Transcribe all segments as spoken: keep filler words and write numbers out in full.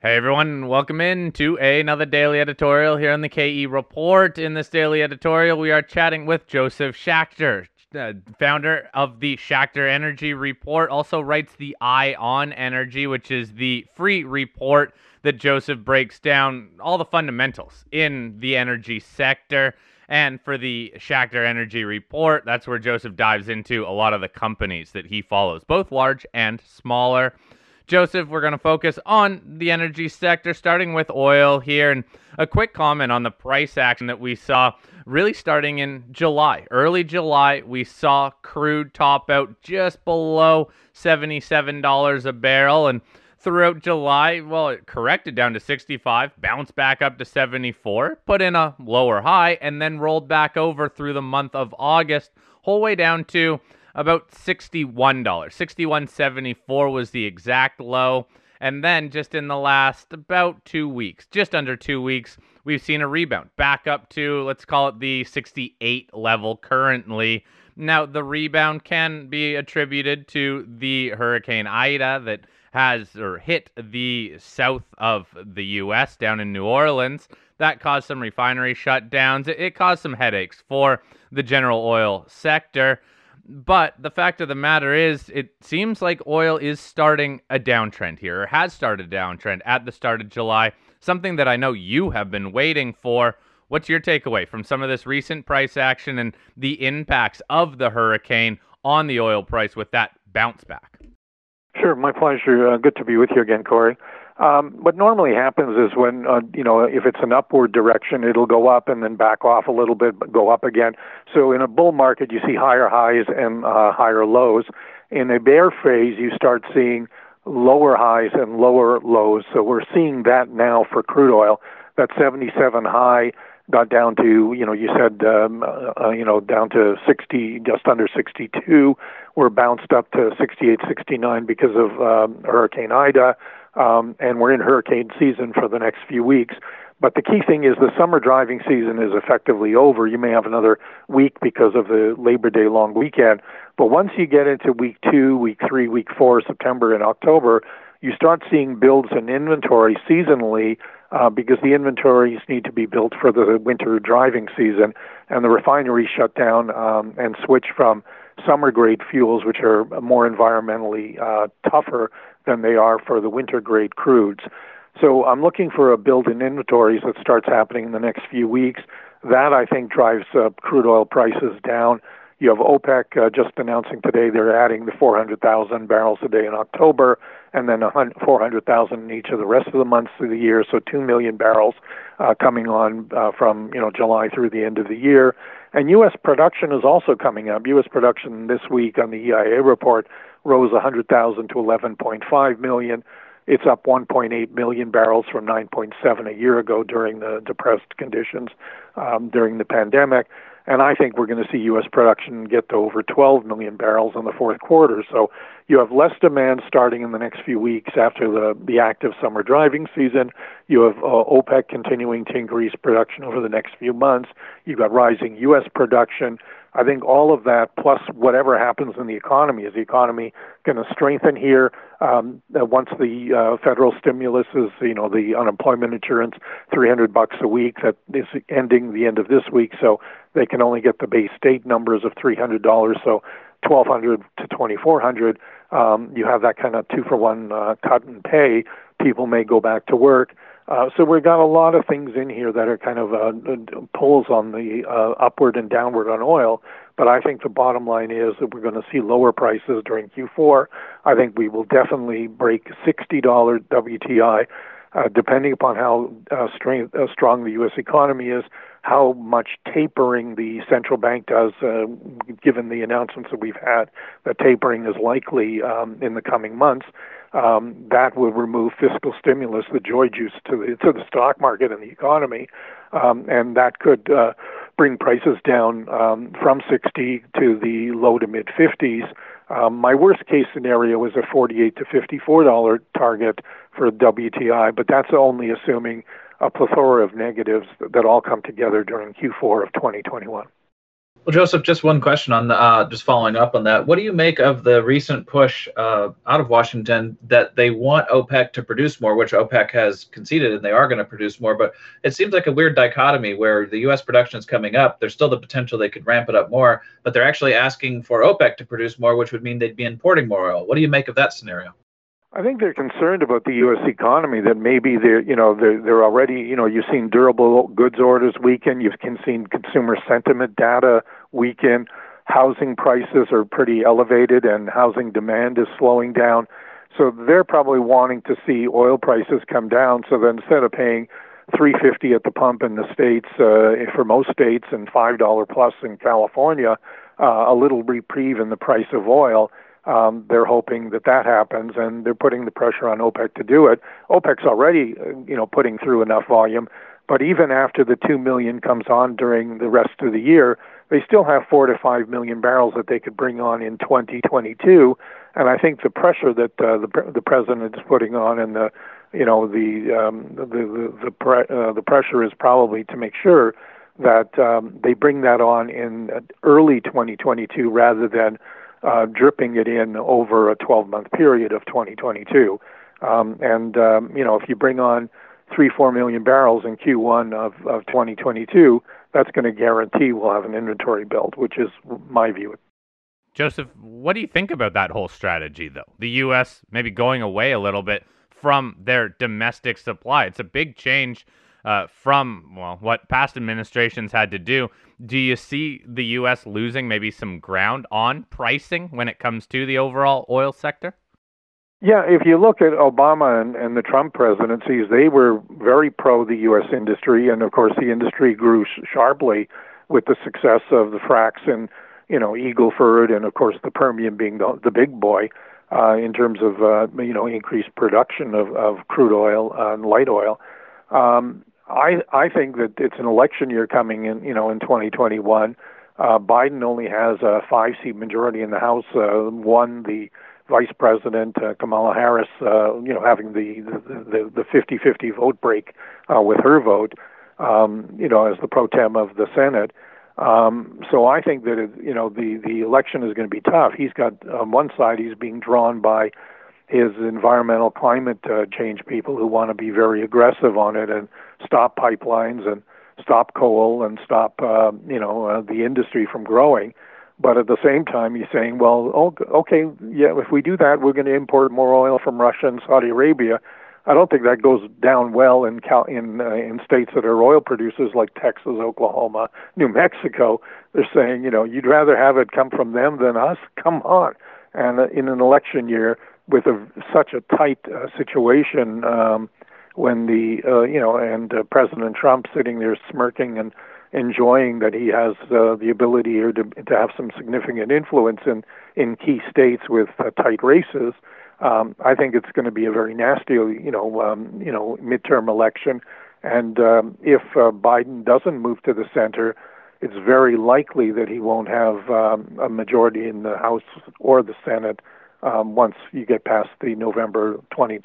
Hey everyone, welcome in to another daily editorial here on the K E Report. In this daily editorial, we are chatting with Joseph Schachter, uh, founder of the Schachter Energy Report, also writes the Eye on Energy, which is the free report that Joseph breaks down all the fundamentals in the energy sector. And for the Schachter Energy Report, that's where Joseph dives into a lot of the companies that he follows, both large and smaller. Joseph, we're going to focus on the energy sector, starting with oil here, and a quick comment on the price action that we saw really starting in July. Early July, we saw crude top out just below seventy-seven dollars a barrel, and throughout July, well, it corrected down to sixty-five, bounced back up to seventy-four, put in a lower high, and then rolled back over through the month of August, whole way down to about sixty-one dollars. sixty-one seventy-four was the exact low. And then just in the last about two weeks, just under two weeks, we've seen a rebound back up to, let's call it the sixty-eight level currently. Now, the rebound can be attributed to the Hurricane Ida that has or hit the south of the U S down in New Orleans. That caused some refinery shutdowns. It, it caused some headaches for the general oil sector. But the fact of the matter is, it seems like oil is starting a downtrend here, or has started a downtrend at the start of July, something that I know you have been waiting for. What's your takeaway from some of this recent price action and the impacts of the hurricane on the oil price with that bounce back? Sure, my pleasure. Uh, good to be with you again, Corey. Um, what normally happens is when, uh, you know, if it's an upward direction, it'll go up and then back off a little bit, but go up again. So in a bull market, you see higher highs and uh, higher lows. In a bear phase, you start seeing lower highs and lower lows. So we're seeing that now for crude oil. That seventy-seven high got down to, you know, you said, um, uh, you know, down to sixty, just under sixty-two. We're bounced up to sixty-eight, sixty-nine because of um, Hurricane Ida. Um, and we're in hurricane season for the next few weeks. But the key thing is the summer driving season is effectively over. You may have another week because of the Labor Day long weekend. But once you get into week two, week three, week four, September and October, you start seeing builds in inventory seasonally uh, because the inventories need to be built for the winter driving season. And the refineries shut down um, and switch from summer-grade fuels, which are more environmentally uh, tougher than they are for the winter-grade crudes. So I'm looking for a build in inventories that starts happening in the next few weeks. That, I think, drives uh, crude oil prices down. You have OPEC uh, just announcing today they're adding the four hundred thousand barrels a day in October, and then four hundred thousand in each of the rest of the months of the year, so two million barrels uh, coming on uh, from you know July through the end of the year. And U S production is also coming up. U S production this week on the E I A report rose one hundred thousand to eleven point five million. It's up one point eight million barrels from nine point seven a year ago during the depressed conditions um, during the pandemic. And I think we're going to see U S production get to over twelve million barrels in the fourth quarter. So you have less demand starting in the next few weeks after the, the active summer driving season. You have uh, OPEC continuing to increase production over the next few months. You've got rising U S production. I think all of that, plus whatever happens in the economy, is the economy going to strengthen here um, once the uh, federal stimulus is, you know, the unemployment insurance, three hundred bucks a week, that is ending the end of this week, so they can only get the base state numbers of three hundred dollars, so twelve hundred to twenty-four hundred. Um, you have that kind of two-for-one uh, cut in pay. People may go back to work. Uh, so we've got a lot of things in here that are kind of uh, pulls on the uh, upward and downward on oil. But I think the bottom line is that we're going to see lower prices during Q four. I think we will definitely break sixty dollars W T I, uh, depending upon how uh, strength, uh, strong the U S economy is, how much tapering the central bank does, uh, given the announcements that we've had, that tapering is likely um, in the coming months. Um, that will remove fiscal stimulus, the joy juice to the, to the stock market and the economy, um, and that could uh, bring prices down um, from sixty to the low to mid fifties. Um, my worst case scenario is a forty-eight to fifty-four dollars target for W T I, but that's only assuming a plethora of negatives that all come together during Q four of twenty twenty-one. Well, Joseph, just one question on the, uh, just following up on that. What do you make of the recent push uh, out of Washington that they want OPEC to produce more, which OPEC has conceded and they are going to produce more? But it seems like a weird dichotomy where the U S production is coming up. There's still the potential they could ramp it up more, but they're actually asking for OPEC to produce more, which would mean they'd be importing more oil. What do you make of that scenario? I think they're concerned about the U S economy, that maybe they're, you know, they're, they're already, you know, you've seen durable goods orders weaken, you've seen consumer sentiment data weaken, housing prices are pretty elevated and housing demand is slowing down. So they're probably wanting to see oil prices come down so that instead of paying three fifty at the pump in the States, uh, for most states, and five dollars plus in California, uh, a little reprieve in the price of oil. Um, they're hoping that that happens, and they're putting the pressure on OPEC to do it. OPEC's already, uh, you know, putting through enough volume, but even after the two million comes on during the rest of the year, they still have four to five million barrels that they could bring on in twenty twenty-two. And I think the pressure that uh, the the president is putting on, and the, you know, the um, the the the, pre- uh, the pressure is probably to make sure that um, they bring that on in early twenty twenty-two rather than Uh, dripping it in over a twelve-month period of twenty twenty-two. Um, and, um, you know, if you bring on three, four million barrels in Q one of, of twenty twenty-two, that's going to guarantee we'll have an inventory build, which is my view. Joseph, what do you think about that whole strategy, though? The U S maybe going away a little bit from their domestic supply. It's a big change uh, from, well, what past administrations had to do. Do you see the U S losing maybe some ground on pricing when it comes to the overall oil sector? Yeah, if you look at Obama and, and the Trump presidencies, they were very pro the U S industry, and of course the industry grew sh- sharply with the success of the fracs in, you know, Eagle Ford, and of course the Permian being the, the big boy uh, in terms of uh, you know increased production of, of crude oil and light oil. Um, I I think that it's an election year coming in, you know, in twenty twenty-one. Uh, Biden only has a five-seat majority in the House. Uh, one, the Vice President uh, Kamala Harris, uh, you know, having the the the fifty-fifty vote break uh, with her vote, um, you know, as the pro tem of the Senate. Um, so I think that it, you know the the election is going to be tough. He's got on one side he's being drawn by his environmental climate uh, change people who want to be very aggressive on it and stop pipelines and stop coal and stop, uh, you know, uh, the industry from growing. But at the same time, he's saying, well, okay, yeah, if we do that, we're going to import more oil from Russia and Saudi Arabia. I don't think that goes down well in Cal- in uh, in states that are oil producers like Texas, Oklahoma, New Mexico. They're saying, you know, you'd rather have it come from them than us? Come on. And uh, in an election year with a, such a tight uh, situation, um, when the, uh, you know, and uh, President Trump sitting there smirking and enjoying that he has uh, the ability here to, to have some significant influence in, in key states with uh, tight races, um, I think it's going to be a very nasty, you know, um, you know, midterm election. And um, if uh, Biden doesn't move to the center, it's very likely that he won't have um, a majority in the House or the Senate um, once you get past the November twenty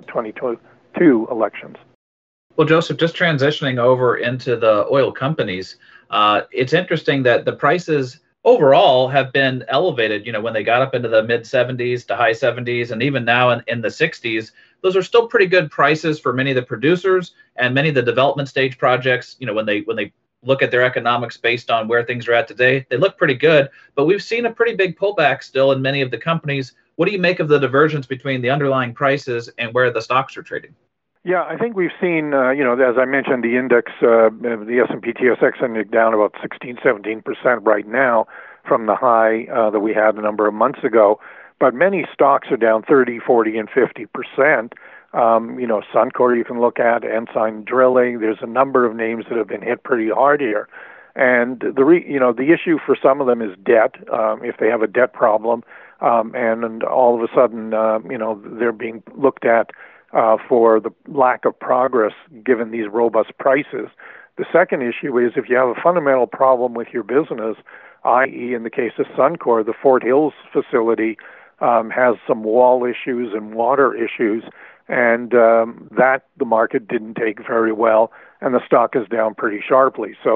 twenty-two elections. Well, Joseph, just transitioning over into the oil companies, uh, it's interesting that the prices overall have been elevated. You know, when they got up into the mid seventies to high seventies, and even now in, in the sixties, those are still pretty good prices for many of the producers and many of the development stage projects. You know, when they when they look at their economics based on where things are at today, they look pretty good. But we've seen a pretty big pullback still in many of the companies. What do you make of the divergence between the underlying prices and where the stocks are trading? Yeah, I think we've seen, uh, you know, as I mentioned, the index, uh, the S and P T S X index down about sixteen, seventeen percent right now from the high uh, that we had a number of months ago. But many stocks are down thirty, forty, and fifty percent. Um, you know, Suncor you can look at, Ensign Drilling. There's a number of names that have been hit pretty hard here. And the re, you know the issue for some of them is debt. Um, if they have a debt problem, um, and, and all of a sudden, uh, you know, they're being looked at uh, for the lack of progress given these robust prices. The second issue is if you have a fundamental problem with your business, that is, in the case of Suncor, the Fort Hills facility um, has some wall issues and water issues, and um, that the market didn't take very well, and the stock is down pretty sharply. So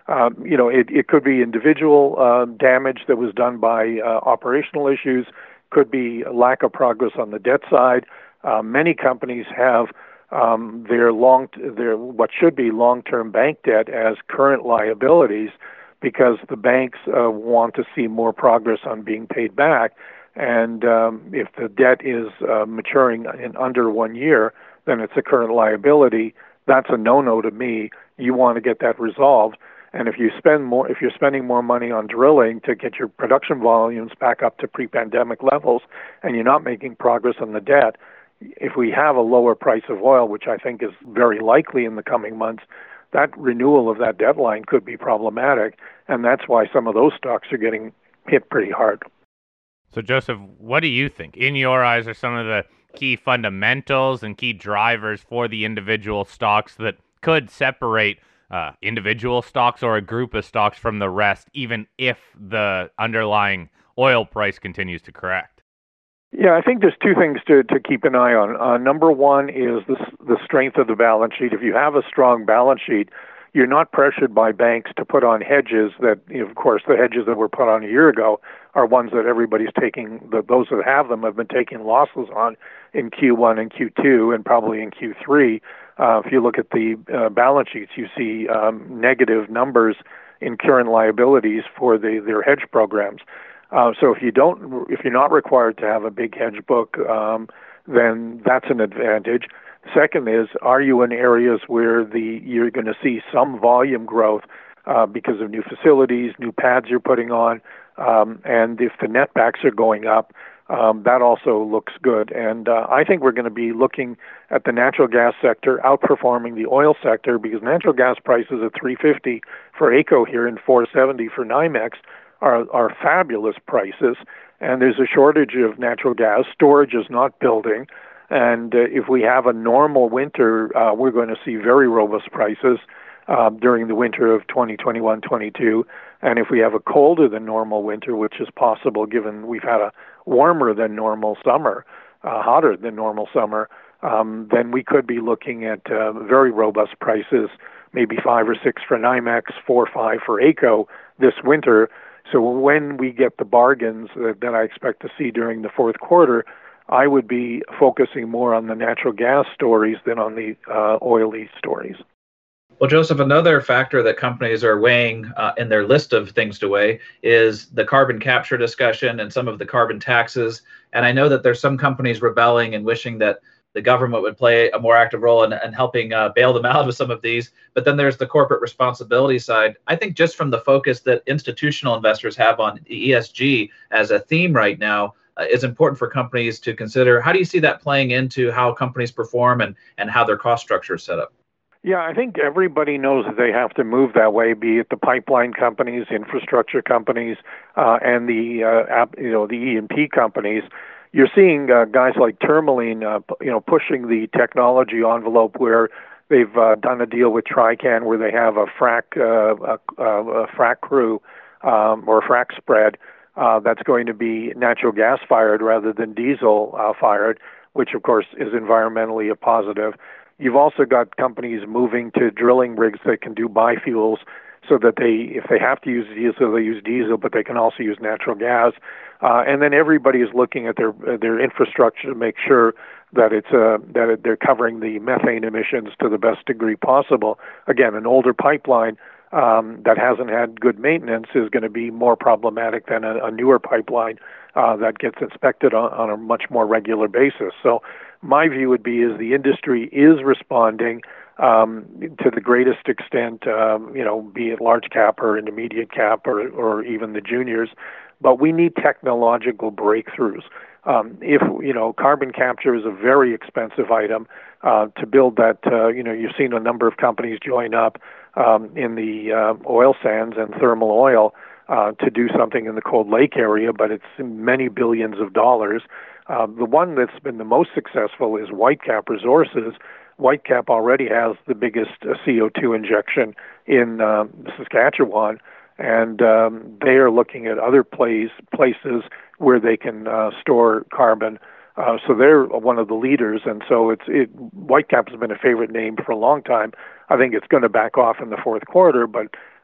Um, you know, it, it could be individual uh, damage that was done by uh, operational issues, could be lack of progress on the debt side. Uh, many companies have um, their long, their what should be long-term bank debt as current liabilities because the banks uh, want to see more progress on being paid back. And um, if the debt is uh, maturing in under one year, then it's a current liability. That's a no-no to me. You want to get that resolved. And if you spend more, if you're spending more money on drilling to get your production volumes back up to pre-pandemic levels, and you're not making progress on the debt, if we have a lower price of oil, which I think is very likely in the coming months, that renewal of that deadline could be problematic, and that's why some of those stocks are getting hit pretty hard. So, Joseph, what do you think, in your eyes, are some of the key fundamentals and key drivers for the individual stocks that could separate uh, individual stocks or a group of stocks from the rest, even if the underlying oil price continues to correct? Yeah, I think there's two things to, to keep an eye on. Uh, number one is the, the strength of the balance sheet. If you have a strong balance sheet, you're not pressured by banks to put on hedges that, you know, of course, the hedges that were put on a year ago are ones that everybody's taking, the, those that have them have been taking losses on in Q one and Q two and probably in Q three. Uh, if you look at the uh, balance sheets, you see um, negative numbers in current liabilities for the, their hedge programs. Uh, so if you don't, if you're not required to have a big hedge book, um, then that's an advantage. Second is, are you in areas where the you're going to see some volume growth uh, because of new facilities, new pads you're putting on, um, and if the netbacks are going up, um, that also looks good. And uh, I think we're going to be looking at the natural gas sector outperforming the oil sector because natural gas prices at three fifty for AECO here and four seventy for NYMEX are are fabulous prices. And there's a shortage of natural gas. Storage is not building. And uh, if we have a normal winter, uh, we're going to see very robust prices uh, during the winter of twenty twenty-one twenty-two. And if we have a colder than normal winter, which is possible given we've had a warmer than normal summer, uh, hotter than normal summer, um, then we could be looking at uh, very robust prices, maybe five or six for NYMEX, four or five for AECO this winter. So when we get the bargains that, that I expect to see during the fourth quarter, I would be focusing more on the natural gas stories than on the uh, oily stories. Well, Joseph, another factor that companies are weighing uh, in their list of things to weigh is the carbon capture discussion and some of the carbon taxes. And I know that there's some companies rebelling and wishing that the government would play a more active role in, in helping uh, bail them out of some of these. But then there's the corporate responsibility side. I think just from the focus that institutional investors have on E S G as a theme right now, uh, it's important for companies to consider. How do you see that playing into how companies perform and, and how their cost structure is set up? Yeah, I think everybody knows that they have to move that way, be it the pipeline companies, infrastructure companies, uh, and the uh, app, you know the E and P companies. You're seeing uh, guys like Tourmaline, uh, you know, pushing the technology envelope where they've uh, done a deal with Trican where they have a frac uh, a, a frac crew um, or frac spread uh, that's going to be natural gas fired rather than diesel uh, fired, which of course is environmentally a positive. You've also got companies moving to drilling rigs that can do biofuels so that they, if they have to use diesel, they use diesel, but they can also use natural gas. Uh, and then everybody is looking at their their infrastructure to make sure that it's uh, that they're covering the methane emissions to the best degree possible. Again, an older pipeline um, that hasn't had good maintenance is going to be more problematic than a, a newer pipeline uh, that gets inspected on, on a much more regular basis. So my view would be is the industry is responding um, to the greatest extent, um, you know, be it large cap or intermediate cap or, or even the juniors. But we need technological breakthroughs. Um, if, you know, carbon capture is a very expensive item uh, to build that, uh, you know, you've seen a number of companies join up um, in the uh, oil sands and thermal oil uh, to do something in the Cold Lake area, but it's many billions of dollars. Uh, the one that's been the most successful is Whitecap Resources. Whitecap already has the biggest uh, C O two injection in uh, Saskatchewan, and um, they are looking at other place, places where they can uh, store carbon. Uh, so they're one of the leaders, and so it's it, Whitecap has been a favorite name for a long time. I think it's going to back off in the fourth quarter, but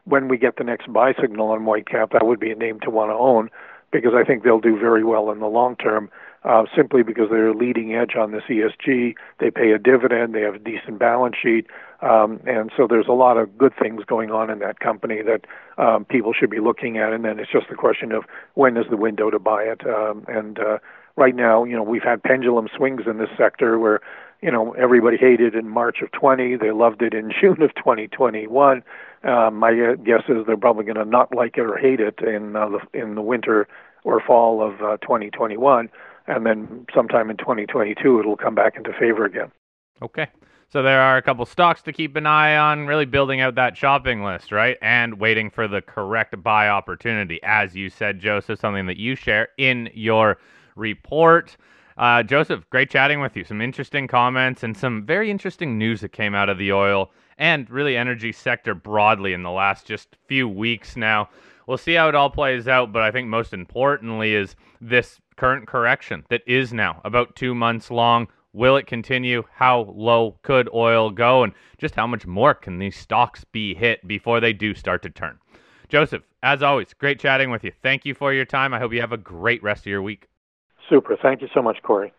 when we get the next buy signal on Whitecap, that would be a name to want to own, because I think they'll do very well in the long term, uh, simply because they're leading edge on this E S G. They pay a dividend. They have a decent balance sheet. Um, and so there's a lot of good things going on in that company that um, people should be looking at. And then it's just a question of when is the window to buy it. Um, and uh, right now, you know, we've had pendulum swings in this sector where, you know, everybody hated it in March of twenty. They loved it in June of twenty twenty-one. Um, my guess is they're probably going to not like it or hate it in uh, the in the winter or fall of uh, twenty twenty-one. And then sometime in twenty twenty-two, it'll come back into favor again. Okay. So there are a couple stocks to keep an eye on, really building out that shopping list, right? And waiting for the correct buy opportunity. As you said, Joseph, something that you share in your report. Uh, Joseph, great chatting with you. Some interesting comments and some very interesting news that came out of the oil and really energy sector broadly in the last just few weeks now. We'll see how it all plays out, but I think most importantly is this current correction that is now about two months long. Will it continue? How low could oil go? And just how much more can these stocks be hit before they do start to turn? Joseph, as always, great chatting with you. Thank you for your time. I hope you have a great rest of your week. Super. Thank you so much, Corey.